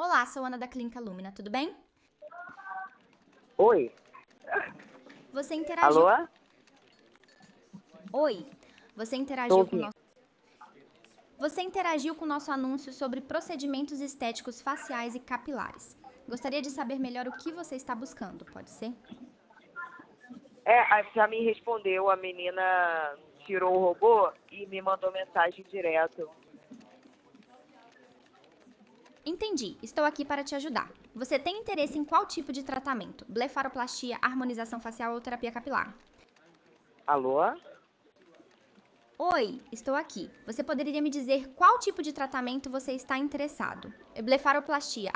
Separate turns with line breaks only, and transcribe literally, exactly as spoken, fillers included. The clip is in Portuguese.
Olá, sou Ana da Clínica Lumina, tudo bem?
Oi,
Você interagiu.
alô?
Oi, você
Tô
interagiu com o
ouvindo.
nosso. Você interagiu com o nosso anúncio sobre procedimentos estéticos faciais e capilares. Gostaria de saber melhor o que você está buscando, pode ser?
É, a- já me respondeu, a menina tirou o robô e me mandou mensagem direto.
Entendi, estou aqui para te ajudar. Você tem interesse em qual tipo de tratamento? Blefaroplastia, harmonização facial ou terapia capilar?
Alô?
Oi, estou aqui. Você poderia me dizer qual tipo de tratamento você está interessado? Blefaroplastia,